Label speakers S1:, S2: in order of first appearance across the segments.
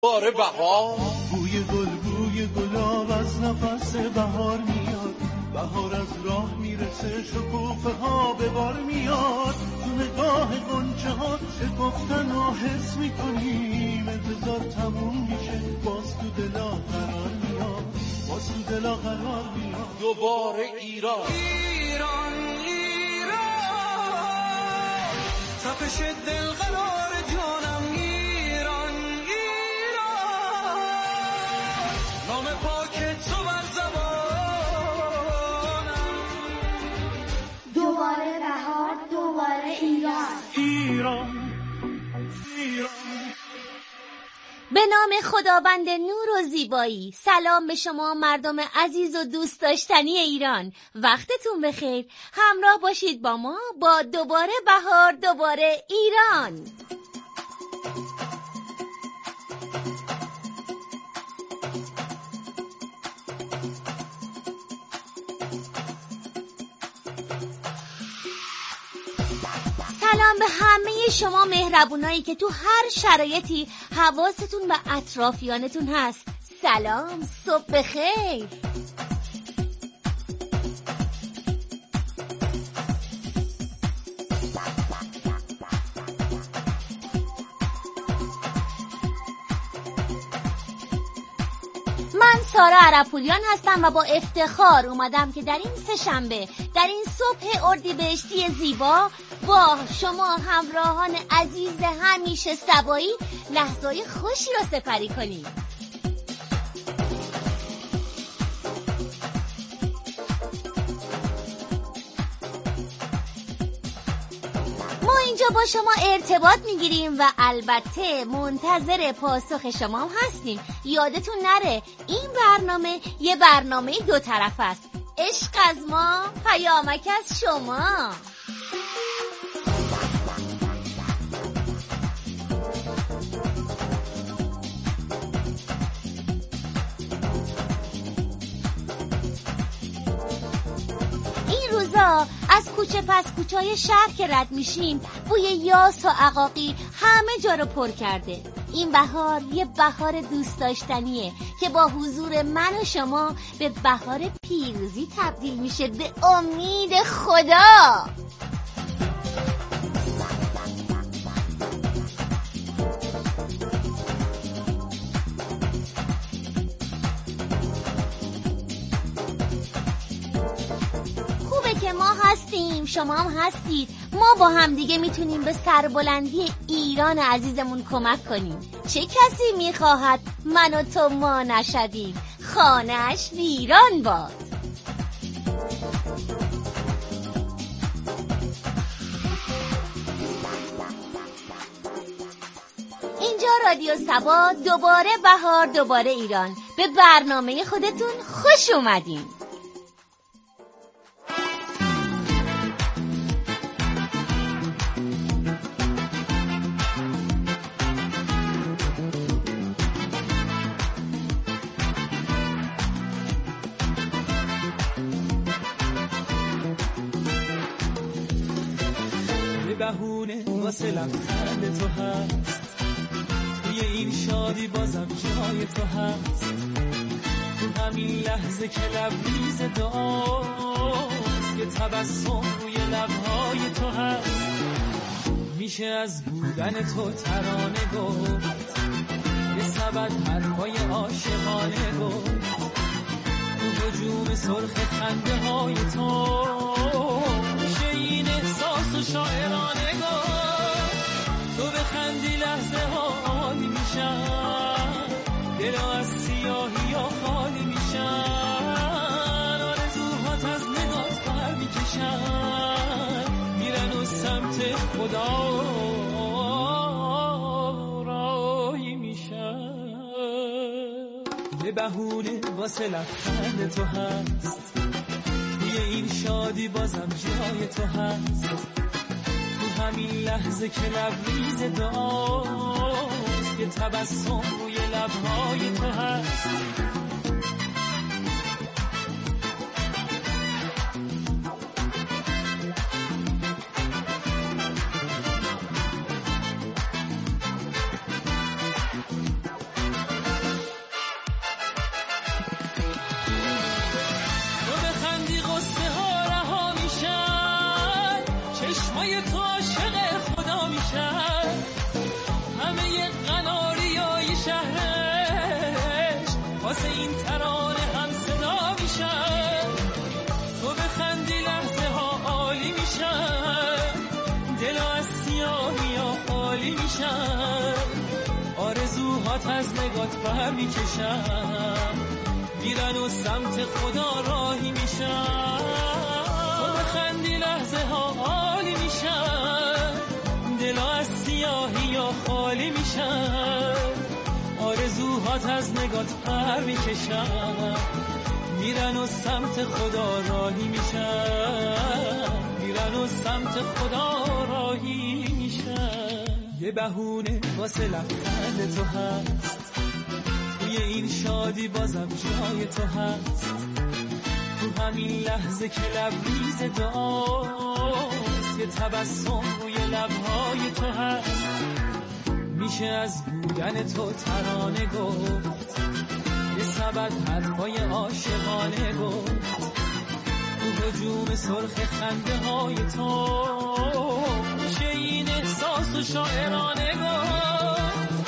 S1: باره بهار،
S2: بوی گلاب از نفس بهار میاد، بهار از راه میرسه، شکوفه ها به بار میاد، تو نگاه غنچه ها گفتن و حس میکنیم، انتظار تموم میشه، باز تو دلا قرار میاد، باز تو دلا قرار میاد.
S1: دوباره ایران،
S3: ایران ایران، تپش دل قرار جانم، ایران ایران، نام پاک تو بر زبانم.
S4: دوباره بهار، دوباره ایران،
S2: ایران ایران.
S5: به نام خداوند نور و زیبایی. سلام به شما مردم عزیز و دوست داشتنی ایران. وقتتون بخیر. همراه باشید با ما با دوباره بهار، دوباره ایران. سلام به همه شما مهربونایی که تو هر شرایطی حواستون به اطرافیانتون هست. سلام، صبح بخیر. من سارا عربپوریان هستم و با افتخار اومدم که در این سه‌شنبه، در این صبح اردیبهشتی زیبا با شما همراهان عزیز همیشه سبایی لحظه‌های خوشی را سپری کنیم. ما اینجا با شما ارتباط میگیریم و البته منتظر پاسخ شما هم هستیم. یادتون نره این برنامه یه برنامه دو طرف است. عشق از ما، پیامک از شما. از کوچه پس کوچه‌های شهر که رد میشیم بوی یاس و عقاقی همه جا رو پر کرده. این بهار یه بهار دوست داشتنیه که با حضور من و شما به بهار پیروزی تبدیل میشه، به امید خدا. که ما هستیم، شما هم هستید. ما با هم دیگه میتونیم به سربلندی ایران عزیزمون کمک کنیم. چه کسی میخواهد من و تو ما نشویم، خانه‌اش ویران باد. اینجا رادیو سبا، دوباره بهار، دوباره ایران. به برنامه خودتون خوش اومدین.
S3: بهونه واسه لبخند تو هست، توی این شادی بازم جای تو هست، تو همین لحظه که لبریز دعاست، یه تبسم روی لبهای تو هست، میشه از بودن تو ترانه گفت، یه سبد حرفای عاشقانه گفت، تو هجوم سرخ خنده های تو میشه این احساس و شاعرانه گفت، تو بخندی لحظه ها عالی میشن، دلا از سیاهی ها خالی میشن، آرزوهات از نگات بر میکشن، میرن و سمت خدا راهی میشن. یه بهونه واسه لبخند تو هست، توی این شادی بازم جای تو هست، تو همین لحظه که لبریز دعاست، یه تبسم روی لبهای تو هست. از نگات پر میکشم، میرن و سمت خدا راهی میشن. تو بخندی لحظه ها عالی میشن، دلا از سیاهی یا خالی میشن. آرزوهات از نگات پر میکشن، میرن و سمت خدا راهی میشن، میرن و سمت خدا راهی میشن. یه بهونه واسه لبخند تو هست، توی این شادی بازم جای تو هست. تو همین لحظه که لبریز دعاست، یه تبسم روی لبهای تو هست. میشه از بودن تو ترانه گفت، یه سبد حرفای عاشقانه گفت. تو هجوم سرخ خنده های تو میشه این احساس و شاعرانه گفت.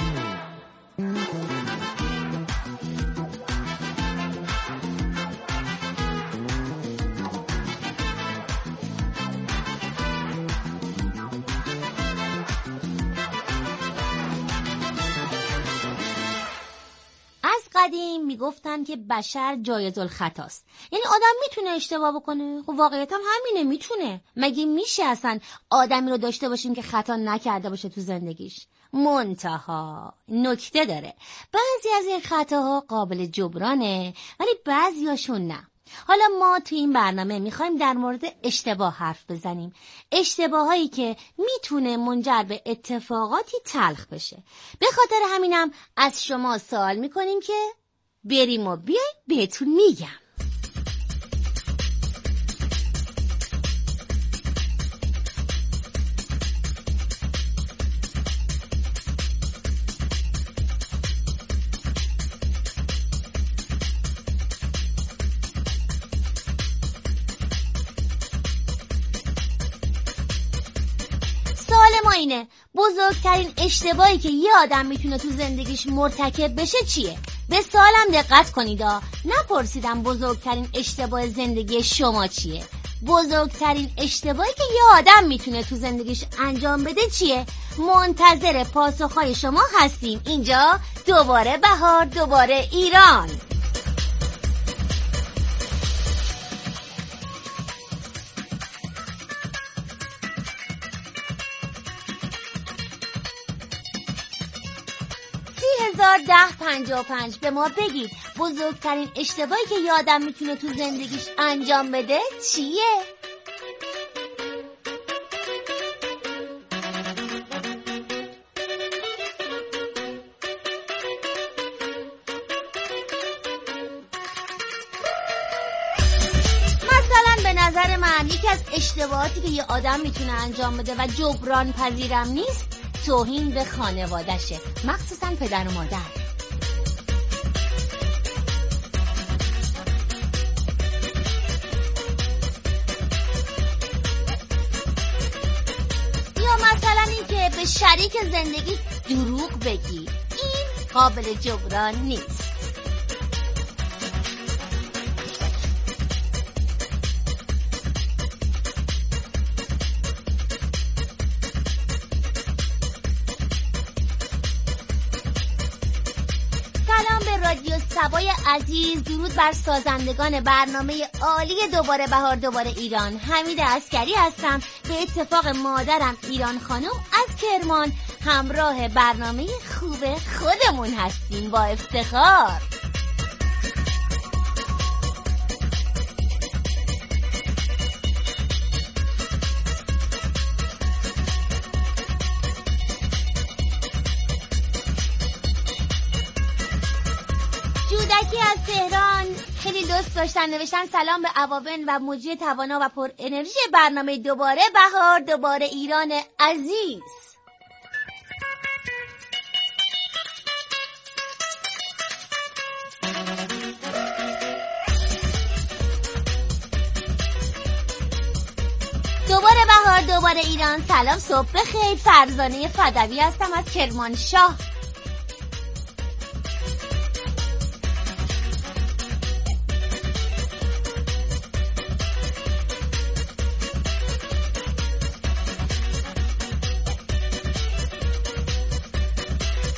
S5: قدیم میگفتن که بشر جایز الخطاست، یعنی آدم میتونه اشتباه بکنه. خب واقعیت هم همینه، میتونه. مگه میشه اصلا آدمی رو داشته باشیم که خطا نکرده باشه تو زندگیش؟ منتها نکته داره، بعضی از این خطاها قابل جبرانه ولی بعضیاشون نه. حالا ما تو این برنامه میخوایم در مورد اشتباه حرف بزنیم، اشتباهایی که میتونه منجر به اتفاقاتی تلخ بشه. به خاطر همینم از شما سوال میکنیم که بریم و بیایم بهتون میگم. اینه بزرگترین اشتباهی که یه آدم میتونه تو زندگیش مرتکب بشه چیه؟ به سوالم دقت کنیدا. نپرسیدم بزرگترین اشتباه زندگی شما چیه. بزرگترین اشتباهی که یه آدم میتونه تو زندگیش انجام بده چیه؟ منتظر پاسخهای شما هستیم. اینجا دوباره بهار، دوباره ایران. 1055 به ما بگید بزرگترین اشتباهی که یه آدم میتونه تو زندگیش انجام بده چیه؟ مثلا به نظر من یکی از اشتباهاتی که یه آدم میتونه انجام بده و جبران پذیرم نیست، توهین به خانواده‌شه، مخصوصا پدر و مادر. یا مثلا این که به شریک زندگی دروغ بگی، این قابل جبران نیست. رادیو سبای عزیز، درود بر سازندگان برنامه عالی دوباره بهار دوباره ایران. حمید عسکری هستم. به اتفاق مادرم ایران خانم از کرمان همراه برنامه خوب خودمون هستیم با افتخار. جودکی از تهران خیلی لطف داشتن، نوشتن سلام به عوابن و مجری توانا و پر انرژی برنامه دوباره بهار دوباره ایران عزیز. دوباره بهار دوباره ایران. سلام، صبح بخیر. فرزانه فدوی هستم از کرمانشاه.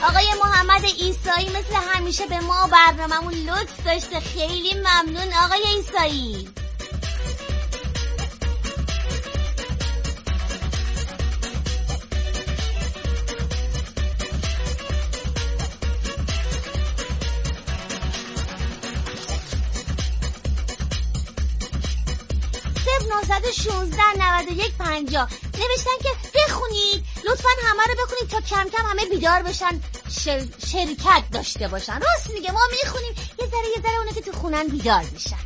S5: آقای محمد عیسایی مثل همیشه به ما برنامه‌مون لطف داشته. خیلی ممنون آقای عیسایی. نوشتن که بخونید، لطفاً همه رو بخونید تا کم کم همه بیدار بشن، شرکت داشته باشن. راست میگه، ما میخونیم یه ذره اونه که تو خونن بیدار بشن.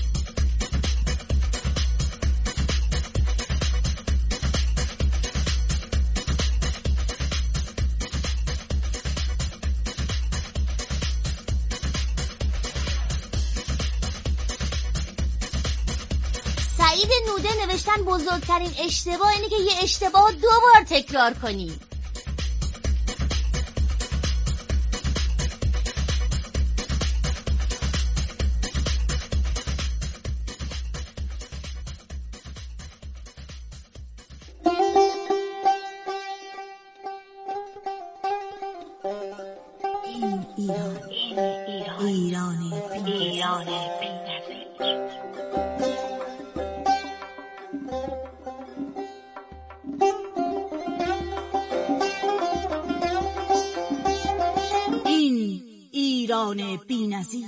S5: سعید نوده نوشتن بزرگترین اشتباه اینه که یه اشتباه 2 بار تکرار کنی.
S6: ایران بی‌نظیر.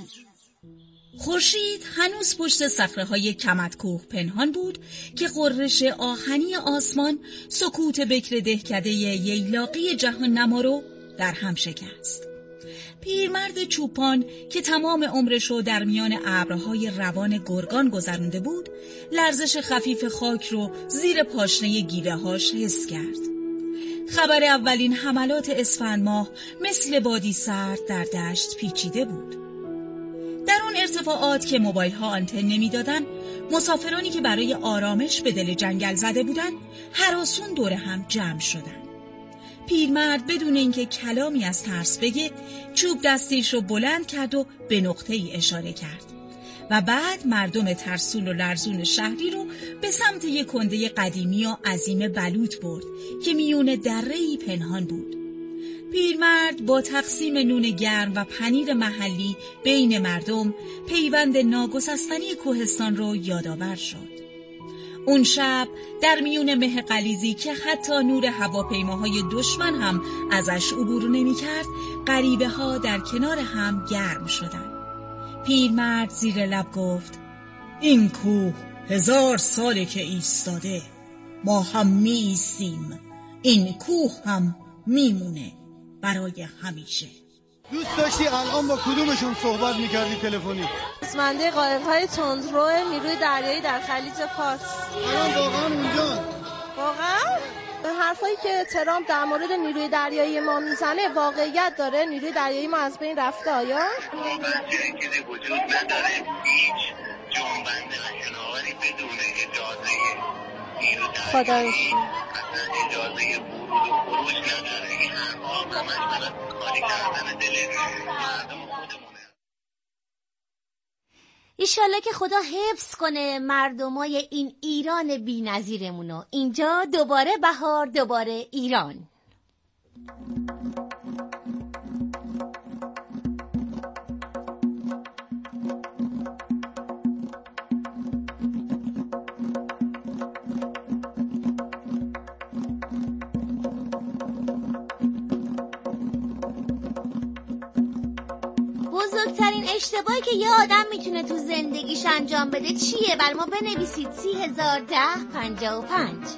S6: خورشید هنوز پشت صخره‌های کمدکوه پنهان بود که غرش آهنی آسمان سکوت بکر دهکده ییلاقی جهان نما رو در هم شکست. پیرمرد چوپان که تمام عمرشو در میان ابرهای روان گرگان گذرونده بود، لرزش خفیف خاک رو زیر پاشنه گیوه‌هاش حس کرد. خبر اولین حملات اسفند ماه مثل بادی سرد در دشت پیچیده بود. در اون ارتفاعات که موبایل ها آنتن نمیدادن، مسافرانی که برای آرامش به دل جنگل زده بودن هراسون دور هم جمع شدن. پیرمرد بدون اینکه کلامی از ترس بگه، چوب دستیش رو بلند کرد و به نقطه‌ای اشاره کرد و بعد مردم ترسون و لرزون شهری رو به سمت یک کنده قدیمی و عظیم بلوط برد که میون دره‌ای پنهان بود. پیرمرد با تقسیم نون گرم و پنیر محلی بین مردم پیوند ناگسستنی کوهستان رو یادآور شد. اون شب در میون مه غلیظی که حتی نور هواپیماهای دشمن هم ازش عبور نمی‌کرد، غریبه‌ها در کنار هم گرم شدند. پیرمرد زیر لب گفت: این کوه 1000 ساله که ایستاده، ما هم می ایستیم، این کوه هم میمونه برای همیشه.
S2: دوست داشتی الان با کدومشون صحبت میکردی تلفنی؟
S7: رزمنده قایق‌های تندرو نیروی دریایی در خلیج فارس.
S2: الان واقعا اونجا؟
S7: واقعا؟ حرفایی که ترامپ در مورد نیروی دریایی ما میزنه واقعیت داره؟ نیروی دریایی ما از بین رفته آیا؟
S8: واقعا چیزی وجود نداره، هیچ جنبنده و شناوری بدون اجازه نیرو دریایی اصلا اجازه ورود و خروج نداره. این حرفا همش برای خالی کردن دل مردم خودمونه.
S5: ایشالله که خدا حفظ کنه مردمای این ایران بی نظیرمونو. اینجا دوباره بهار، دوباره ایران. بزرگترین اشتباهی که یه آدم میتونه تو زندگیش انجام بده چیه؟ بر ما بنویسید 301055.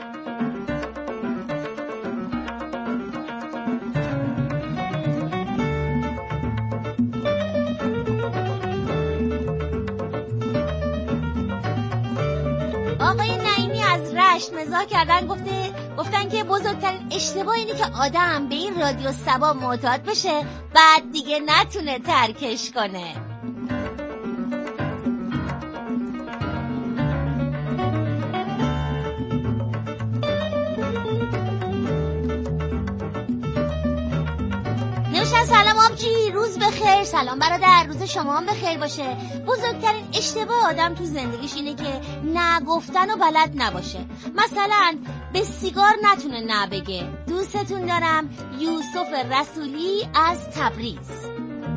S5: آقای نعیمی از رشت مزاح کردن، گفتن که بزرگترین اشتباه اینه که آدم به این رادیو سبا معتاد بشه بعد دیگه نتونه ترکش کنه. روشن، سلام آبجی، روز بخیر. سلام برادر، روز شما هم بخیر باشه. بزرگترین اشتباه آدم تو زندگیش اینه که نه گفتن و بلد نباشه. مثلا به سیگار نتونه نه بگه. دوستتون دارم، یوسف رسولی از تبریز.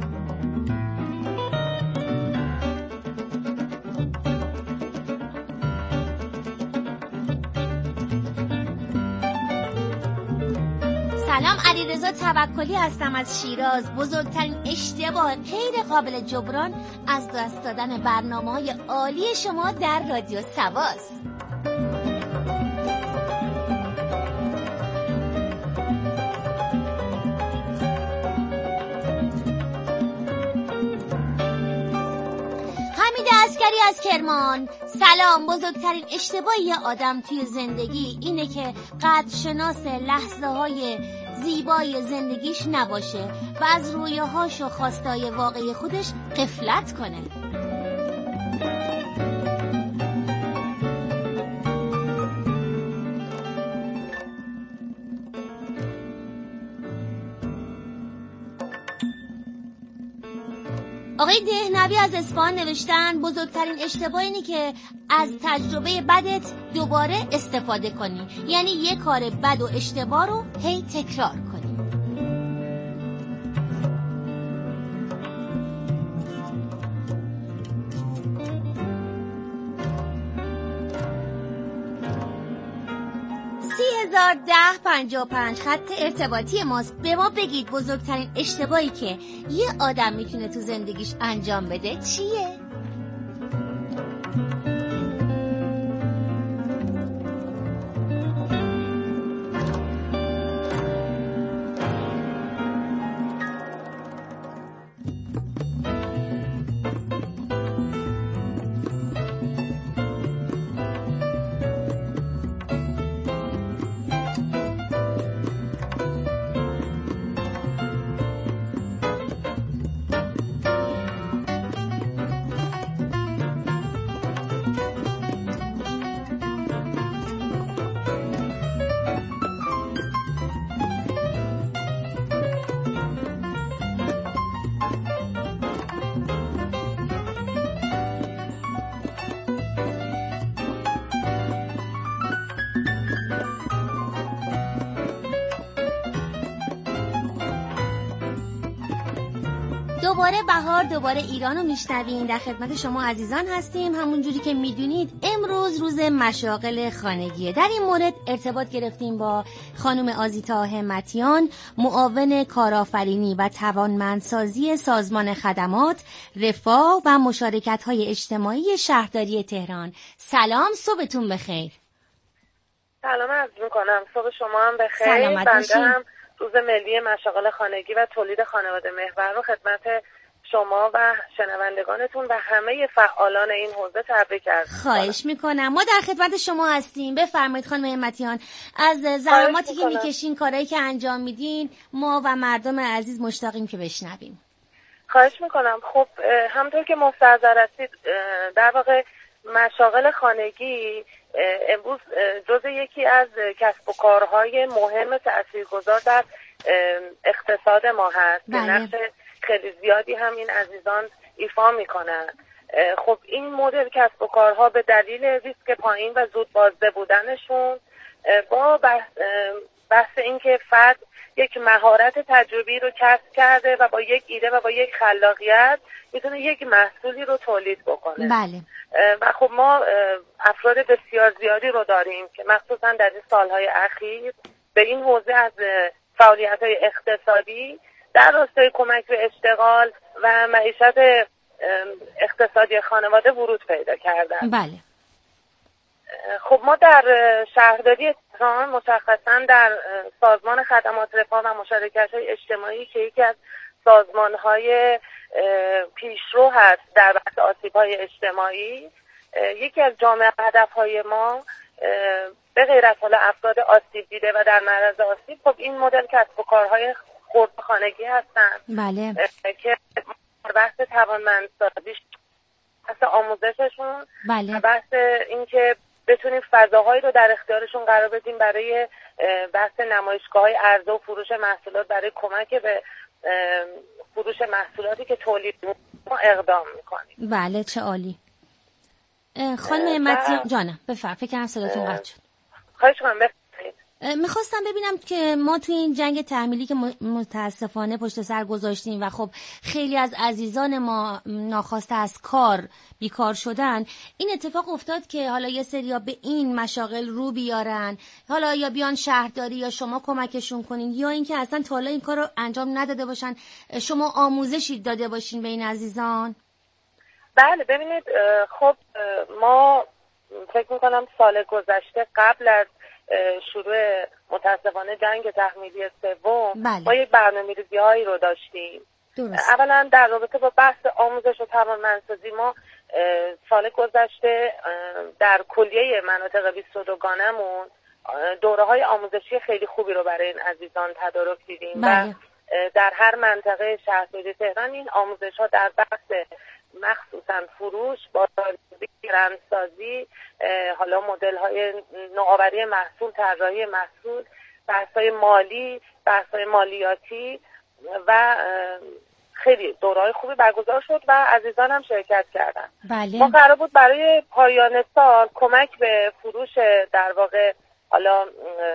S5: سلام، علیرضا توکلی هستم از شیراز. بزرگترین اشتباه غیر قابل جبران از دست دادن برنامه‌های عالی شما در رادیو سواست. حمید عسکری از کرمان. سلام، بزرگترین اشتباه یه آدم توی زندگی اینه که قدرشناس لحظه های زیبای زندگیش نباشه و از رویاهاش و خواستای واقعی خودش غفلت کنه. آقای دهنوی از اصفهان نوشتن بزرگترین اشتباه اینه که از تجربه بدت دوباره استفاده کنی، یعنی یه کار بد و اشتباه رو هی تکرار کنی. خط ارتباطی ماست. به ما بگید بزرگترین اشتباهی که یه آدم میتونه تو زندگیش انجام بده چیه؟ دوباره بهار، دوباره ایران رو میشنویم. در خدمت شما عزیزان هستیم. همونجوری که میدونید امروز روز مشاغل خانگیه. در این مورد ارتباط گرفتیم با خانم آزیتا همتیان، معاون کارآفرینی و توانمندسازی سازمان خدمات، رفاه و مشارکت‌های اجتماعی شهرداری تهران. سلام، صبحتون بخیر.
S9: سلام عرض می‌کنم، صبح شما هم بخیر.
S5: سلامت باشین.
S9: روز ملی مشاغل خانگی و تولید خانواده محور رو خدمت شما و شنوندگانتون و همه فعالان این حوزه تبریک عرض می‌کنم.
S5: خواهش میکنم. ما در خدمت شما هستیم. بفرمایید خانم همتیان، از زحماتی که میکشین، کارهایی که انجام میدین، ما و مردم عزیز مشتاقیم که بشنویم.
S9: خواهش میکنم. خب همونطور که مستحضر هستید، در واقع مشاغل خانگی امروز جزء یکی از کسب و کارهای مهم تاثیرگذار در اقتصاد ما هست که نقش خیلی زیادی هم این عزیزان ایفا میکنن. خب این مدل کسب و کارها به دلیل ریسک پایین و زود بازده بودنشون با بحث اینکه فرد یک مهارت تجربی رو کسب کرده و با یک ایده و با یک خلاقیت میتونه یک محصولی رو تولید بکنه.
S5: بله.
S9: و خب ما افراد بسیار زیادی رو داریم که مخصوصا در این سالهای اخیر به این حوزه از فعالیت‌های اقتصادی در راستای کمک به اشتغال و معیشت اقتصادی خانواده ورود پیدا کردن.
S5: بله.
S9: خب ما در شهرداری تهران، مشخصا در سازمان خدمات رفاه و مشارکت‌های اجتماعی که یکی از سازمان‌های پیشرو هست در بحث آسیب‌های اجتماعی، یکی از جامع هدف‌های ما به غیر از حالا افراد آسیب دیده و در معرض آسیب، خب این مدل کسب و کارهای خردخانگی هستن.
S5: بله.
S9: که بحث توانمندسازی، بحث آموزششون،
S5: بله.
S9: بحث اینکه بتونیم فضاهایی رو در اختیارشون قرار بدیم برای بحث نمایشگاه‌های عرضه و فروش محصولات برای کمک به فروش محصولاتی که تولید ما اقدام میکنیم.
S5: بله چه عالی. خانم همتی جانم بفرمایید، فکر کنم صداتون قطع شد.
S9: خواهش می‌کنم بفرمایید.
S5: میخواستم ببینم که ما توی این جنگ تحمیلی که متاسفانه پشت سر گذاشتیم و خب خیلی از عزیزان ما ناخواسته از کار بیکار شدن، این اتفاق افتاد که حالا یه سریا به این مشاغل رو بیارن، حالا یا بیان شهرداری یا شما کمکشون کنین، یا اینکه اصلا تا حالا این کار رو انجام نداده باشن، شما آموزشی داده باشین به این عزیزان.
S9: بله ببینید، خب ما فکر میکنم سال گذشته قبل از شروع متاسفانه جنگ تحمیلی سوم ما یک برنامه‌ریزی‌هایی رو داشتیم. اولا در رابطه با بحث آموزش و توانمندسازی ما سال گذشته در کلیه مناطق 22 گانمون دوره‌های آموزشی خیلی خوبی رو برای این عزیزان تدارک دیدیم و در هر منطقه شهرداری تهران این آموزش‌ها در بحث مخصوصا فروش، بازاریابی، برندسازی، حالا مدل‌های نوآوری محصول، طراحی محصول، بحث‌های مالی، بحث‌های مالیاتی و خیلی دوره‌های خوبی برگزار شد و عزیزان هم شرکت کردن.
S5: بله.
S9: ما قرار بود برای پایان سال کمک به فروش در واقع حالا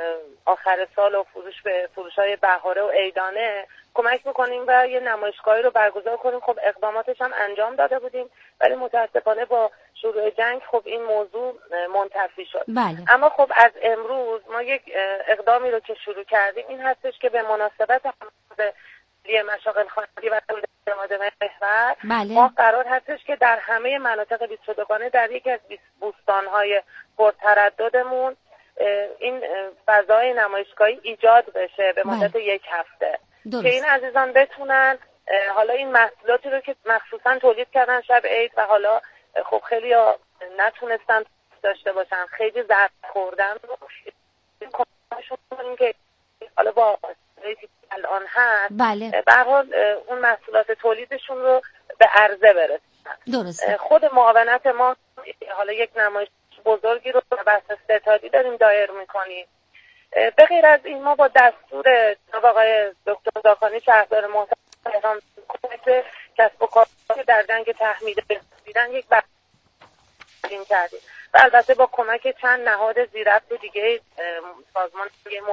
S9: آخر سال و فروش‌های بهاره و عیدانه کمک میکنیم و یه نمایشگاهی رو برگزار کنیم. خب اقداماتش هم انجام داده بودیم ولی متاسفانه با شروع جنگ خب این موضوع منتفی شد.
S5: بله.
S9: اما خب از امروز ما یک اقدامی رو که شروع کردیم این هستش که به مناسبت ملی مشاغل خانگی و تولید محور ما قرار هستش که در همه مناطق 22 گانه در یکی از بوستان‌های پرترددمون این فضای نمایشگاهی ایجاد بشه به مدت یک هفته که این عزیزان بتونن حالا این محصولاتی رو که مخصوصا تولید کردن شب عید و حالا خب خیلی نتونستن داشته باشن، خیلی ضرر خوردن رو کمکشون کنیم که حالا با الان هست به هر حال اون محصولات تولیدشون رو به عرضه برسونن.
S5: درسته.
S9: خود معاونت ما حالا یک نمایش بزرگی رو به بحث ستادی داریم دایر میکنیم. به غیر از این ما با دستور جناب آقای دکتر زاکانی شهردار محترم تهران کمک کسب و کارها که در جنگ تحمیل دیدن یک برنامه کردیم و البته با کمک چند نهاد زیربط دیگه سازمان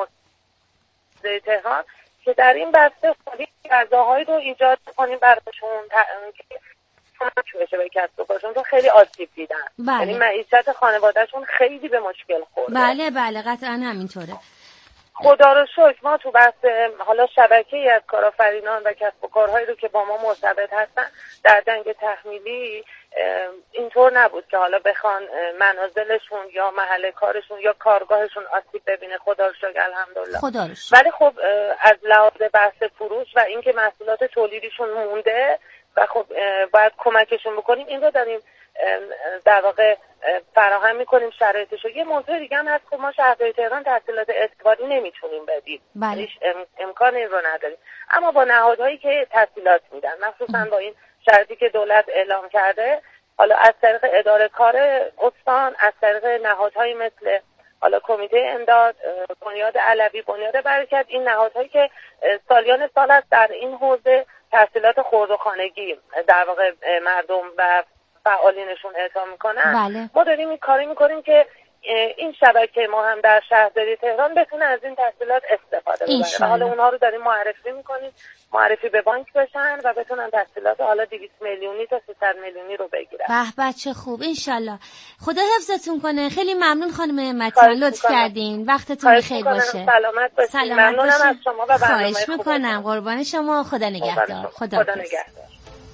S9: موسسه تهران که در این بسته فضاهایی رو ایجاد کنیم براشون که کمک بشه به کسب و کارشون، خیلی آسیب دیدن. یعنی معیشت خانوادهشون خیلی به مشکل خورده.
S5: بله قطعا همینطوره.
S9: خدا رو شکر ما تو بحث حالا شبکه‌ای از کارآفرینان و کسب و کارهایی رو که با ما مرتبط هستن در جنگ تحمیلی اینطور نبود که حالا بخوان منازلشون یا محل کارشون یا کارگاهشون آسیب ببینه. خدا رو شکر الحمدلله.
S5: خدا رو شکر.
S9: ولی خب از لحاظ بحث فروش و اینکه محصولات تولیدیشون مونده و خب باید کمکشون بکنیم این رو داریم در واقع فراهم میکنیم شرایطشو. یه موضوع دیگه هم هست، خب ما شهرداری تهران تحصیلات اعتباری نمیتونیم بدیم، امکان این رو نداریم، اما با نهادهایی که تحصیلات میدن مخصوصا با این شرطی که دولت اعلام کرده، حالا از طریق اداره کار استان، از طریق نهادهایی مثل حالا کمیته امداد، بنیاد علوی، بنیاد برکت، این نهادهایی که سالیان سال است در این حوزه تحصیلات خرد و خانگی در واقع مردم و فعالینشون اعطا میکنن. ما داریم این کاری میکنیم که این شبکه ما هم در شهرداری تهران بتونه از این تحصیلات استفاده ببره و حالا اونها رو داریم معرفی میکنیم، معرفی به بانک بشن و بتونن تحصیلات حالا 200 میلیونی تا 300 میلیونی رو بگیرن.
S5: به چه خوب، انشالله. خدا حفظتون کنه. خیلی ممنون خانم همتی، لطف کردین. وقتتون بخیر باشه.
S9: سلامت باشید. ممنونم از شما و برنامه.
S5: خواهش میکنم. قربان شما. خدا نگهدار.
S9: خدا نگهدار.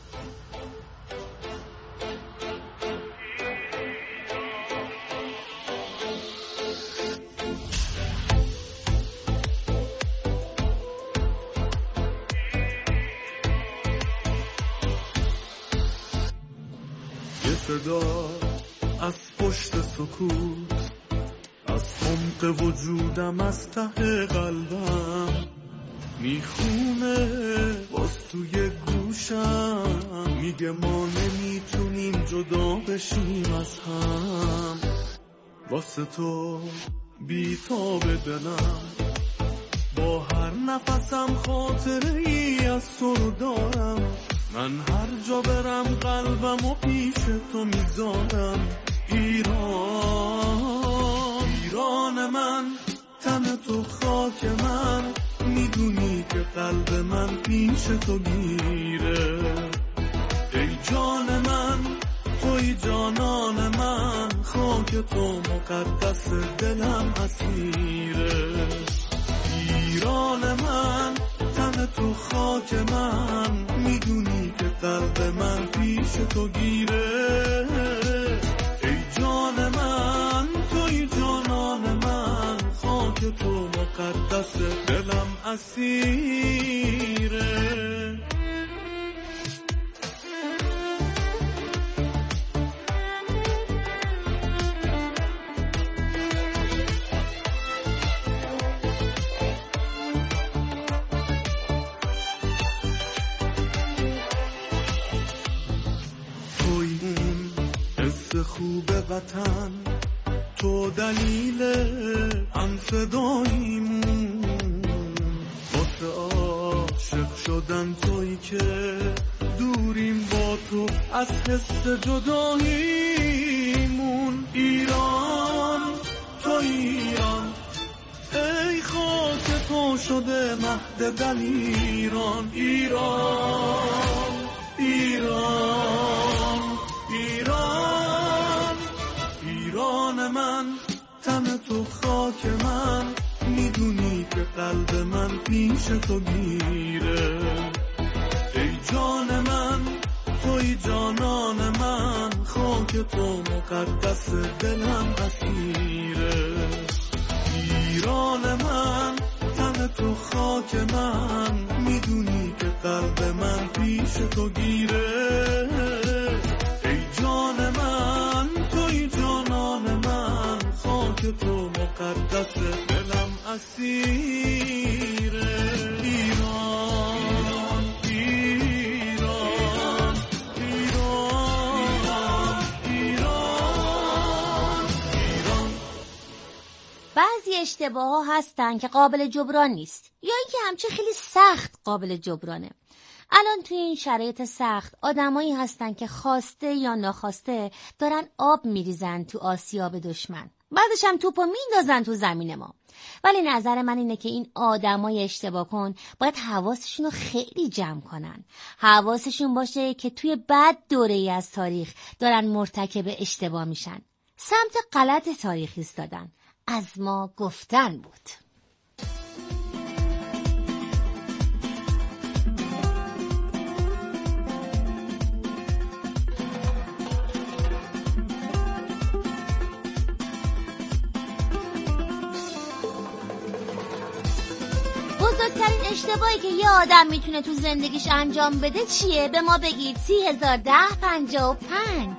S2: صدا از پشت سکوت، از عمق وجودم، از ته قلبم میخونه باز توی گوشم، میگه ما نمیتونیم جدا بشیم از هم. واسه تو بیتاب دلم با هر نفسم خاطره ای از تو رو دارم، من هر جا برم قلبم و پیش تو میذارم. ایران، ایران من، تن تو خاک من، میدونی که قلب من پیش تو گیره. ای جان من، توی جانان من، خاک تو مقدس، دلم اسیره. ایران من، تن تو خاک من، میدونی که قلب من پیش تو گیره. ای جان من، توی جانان من، خاک تو مقدس، دلم اسیره. خوب وطن، تو دلیل فداییمون، واسه عاشق شدن تویی که دوریم با تو از حس جداییمون. ایران، تو ایران، ای خاک تو شده مهد دلیران. ایران، ایران، ایران، ایران من، تن تو خاک من، میدونی که قلب من پیش تو گیره. ای جان من، توی جانان من، خاک تو مقدس، دلم اسیره. ایران من، تن تو خاک من، میدونی که قلب من پیش تو گیره. ای جان من، توی جانان من، خاک تو مقدس، دلم اسیره. ایران، ایران، ایران، ایران، ایران.
S5: بعضی اشتباه ها هستن که قابل جبران نیست، یا اینکه همچه خیلی سخت قابل جبرانه. الان توی این شرایط سخت آدمایی هستن که خواسته یا ناخواسته دارن آب میریزن تو آسیاب دشمن، بعدش هم توپو میندازن تو زمین ما. ولی نظر من اینه که این آدمای اشتباه کن باید حواسشون رو خیلی جمع کنن، حواسشون باشه که توی بد دوره‌ای از تاریخ دارن مرتکب اشتباه میشن، سمت غلط تاریخ ایستادن. از ما گفتن بود. بزرگترین اشتباهی که یه آدم میتونه تو زندگیش انجام بده چیه؟ به ما بگید. 301055.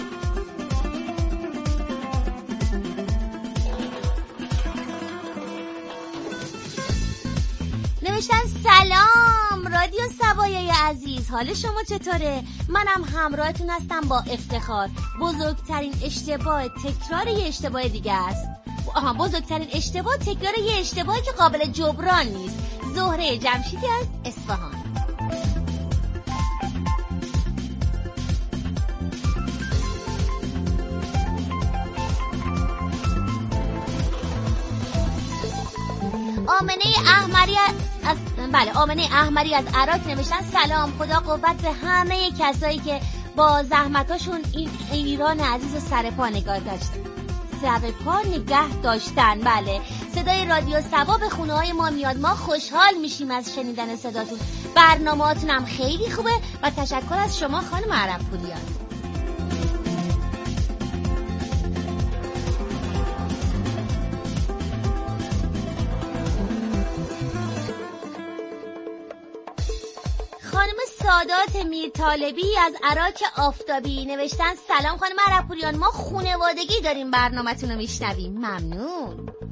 S5: نوشتن سلام رادیو سبایای عزیز، حال شما چطوره؟ منم همراهتون هستم با افتخار. بزرگترین اشتباه تکرار یه اشتباه دیگه است. بزرگترین اشتباه تکرار یه اشتباهی که قابل جبران نیست. زهره جمشیدی از اصفهان. آمنه احمری از عراق نوشتن سلام، خدا قوت به همه کسایی که با زحمتاشون این ایران عزیز و سرپا نگه داشتن. بله، صدای رادیو سبا به خونه های ما میاد، ما خوشحال میشیم از شنیدن صداتون. برنامه‌هاتون هم خیلی خوبه و تشکر از شما خانم عرب‌پوریان. خانم سادات میرطالبی از عراق آفتابی نوشتن سلام خانم عرب‌پوریان، ما خانوادگی داریم برنامه‌تون رو میشنویم. ممنون.